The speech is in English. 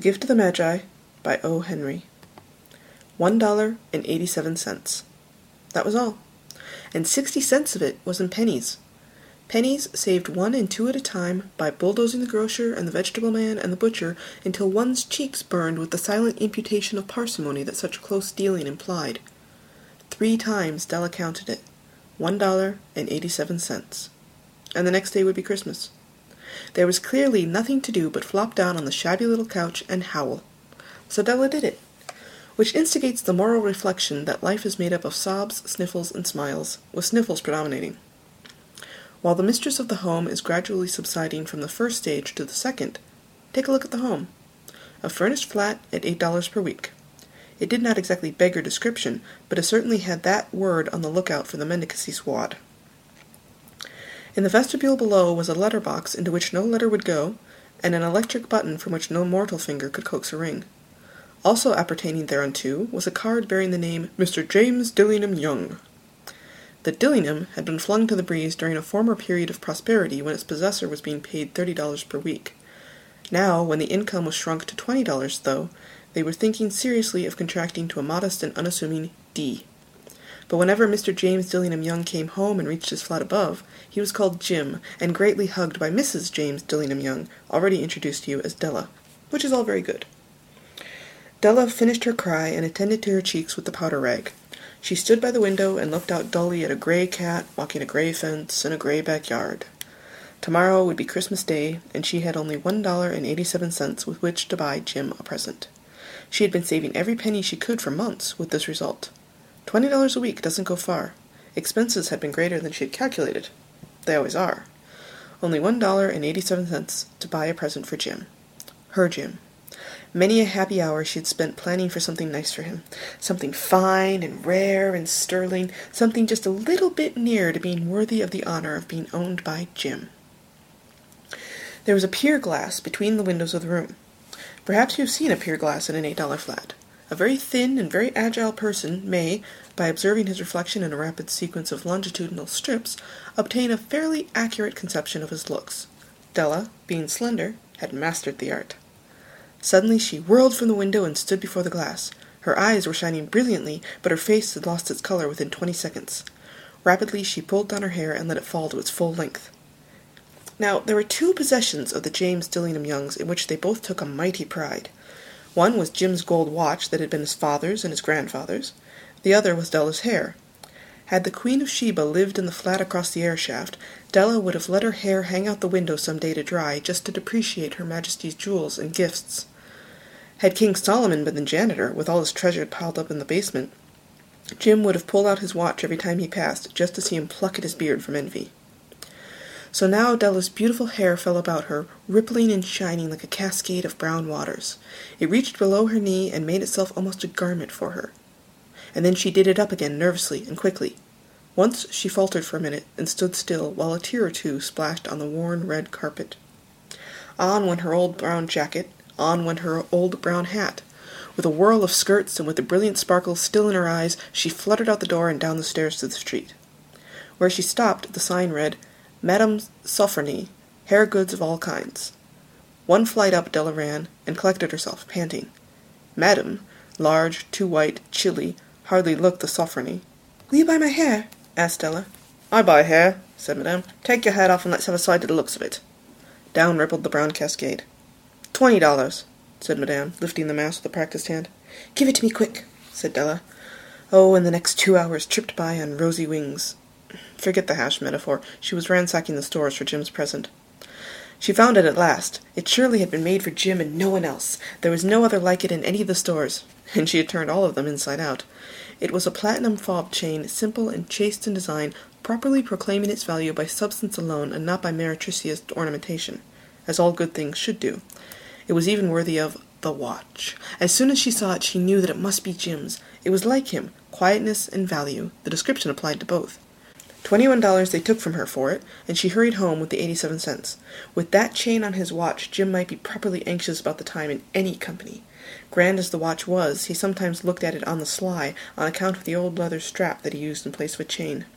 Gift of the Magi by O. Henry. $1.87. That was all. And 60 cents of it was in pennies. Pennies saved 1 and 2 at a time by bulldozing the grocer and the vegetable man and the butcher until one's cheeks burned with the silent imputation of parsimony that such close dealing implied. 3 times Della counted it. $1.87. And the next day would be Christmas. There was clearly nothing to do but flop down on the shabby little couch and howl. So Della did it, which instigates the moral reflection that life is made up of sobs, sniffles, and smiles, with sniffles predominating. While the mistress of the home is gradually subsiding from the first stage to the second, take a look at the home. A furnished flat at $8 per week. It did not exactly beg her description, but it certainly had that word on the lookout for the mendicancy squad. In the vestibule below was a letter box into which no letter would go, and an electric button from which no mortal finger could coax a ring. Also appertaining thereunto was a card bearing the name Mr. James Dillingham Young. The Dillingham had been flung to the breeze during a former period of prosperity when its possessor was being paid $30 per week. Now, when the income was shrunk to $20, though, they were thinking seriously of contracting to a modest and unassuming D. But whenever Mr. James Dillingham Young came home and reached his flat above, he was called Jim, and greatly hugged by Mrs. James Dillingham Young, already introduced to you as Della, which is all very good. Della finished her cry and attended to her cheeks with the powder rag. She stood by the window and looked out dully at a grey cat walking a grey fence in a grey backyard. Tomorrow would be Christmas Day, and she had only $1.87 with which to buy Jim a present. She had been saving every penny she could for months, with this result. $20 a week doesn't go far. Expenses had been greater than she had calculated. They always are. Only $1.87 to buy a present for Jim. Her Jim. Many a happy hour she had spent planning for something nice for him. Something fine and rare and sterling. Something just a little bit near to being worthy of the honor of being owned by Jim. There was a pier glass between the windows of the room. Perhaps you have seen a pier glass in an $8 flat. A very thin and very agile person may, by observing his reflection in a rapid sequence of longitudinal strips, obtain a fairly accurate conception of his looks. Della, being slender, had mastered the art. Suddenly she whirled from the window and stood before the glass. Her eyes were shining brilliantly, but her face had lost its color within 20 seconds. Rapidly she pulled down her hair and let it fall to its full length. Now, there were 2 possessions of the James Dillingham Youngs in which they both took a mighty pride. One was Jim's gold watch that had been his father's and his grandfather's. The other was Della's hair. Had the Queen of Sheba lived in the flat across the air shaft, Della would have let her hair hang out the window some day to dry, just to depreciate Her Majesty's jewels and gifts. Had King Solomon been the janitor, with all his treasure piled up in the basement, Jim would have pulled out his watch every time he passed, just to see him pluck at his beard from envy. So now Della's beautiful hair fell about her, rippling and shining like a cascade of brown waters. It reached below her knee and made itself almost a garment for her. And then she did it up again nervously and quickly. Once she faltered for a minute and stood still while a tear or two splashed on the worn red carpet. On went her old brown jacket, on went her old brown hat. With a whirl of skirts and with the brilliant sparkles still in her eyes, she fluttered out the door and down the stairs to the street. Where she stopped, the sign read, Madame Sofronie, hair goods of all kinds. 1 flight up Della ran, and collected herself, panting. Madame, large, too white, chilly, hardly looked the Sofronie. "Will you buy my hair?" asked Della. "I buy hair," said Madame. "Take your hat off and let's have a sight at the looks of it." Down rippled the brown cascade. $20, said Madame, lifting the mass with a practised hand. "Give it to me quick," said Della. Oh, and the next 2 hours tripped by on rosy wings. Forget the hash metaphor. She was ransacking the stores for Jim's present. She found it at last. It surely had been made for Jim and no one else. There was no other like it in any of the stores, and she had turned all of them inside out. It was a platinum fob chain, simple and chaste in design, properly proclaiming its value by substance alone and not by meretricious ornamentation, as all good things should do. It was even worthy of the watch. As soon as she saw it, she knew that it must be Jim's. It was like him, quietness and value. The description applied to both. $21 they took from her for it, and she hurried home with the 87 cents. With that chain on his watch, Jim might be properly anxious about the time in any company. Grand as the watch was, he sometimes looked at it on the sly, on account of the old leather strap that he used in place of a chain.